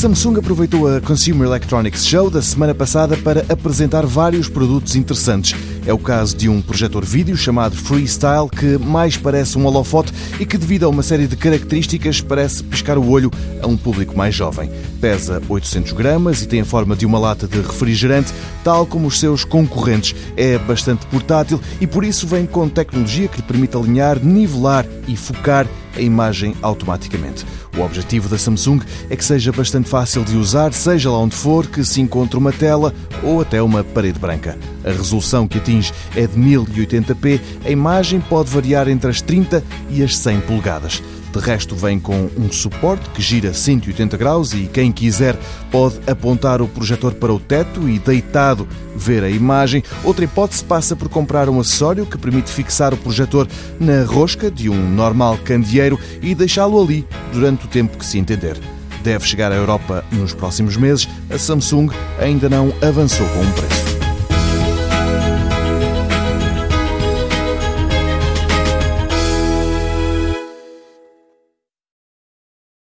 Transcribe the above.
Samsung aproveitou a Consumer Electronics Show da semana passada para apresentar vários produtos interessantes. É o caso de um projetor vídeo chamado Freestyle, que mais parece um holofote e que, devido a uma série de características, parece piscar o olho a um público mais jovem. Pesa 800 gramas e tem a forma de uma lata de refrigerante, tal como os seus concorrentes. É bastante portátil e, por isso, vem com tecnologia que lhe permite alinhar, nivelar e focar a imagem automaticamente. O objetivo da Samsung é que seja bastante fácil de usar, seja lá onde for que se encontre uma tela ou até uma parede branca. A resolução que atinge é de 1080p, a imagem pode variar entre as 30 e as 100 polegadas. De resto, vem com um suporte que gira 180 graus e quem quiser pode apontar o projetor para o teto e, deitado, ver a imagem. Outra hipótese passa por comprar um acessório que permite fixar o projetor na rosca de um normal candeeiro e deixá-lo ali durante o tempo que se entender. Deve chegar à Europa nos próximos meses. A Samsung ainda não avançou com um preço.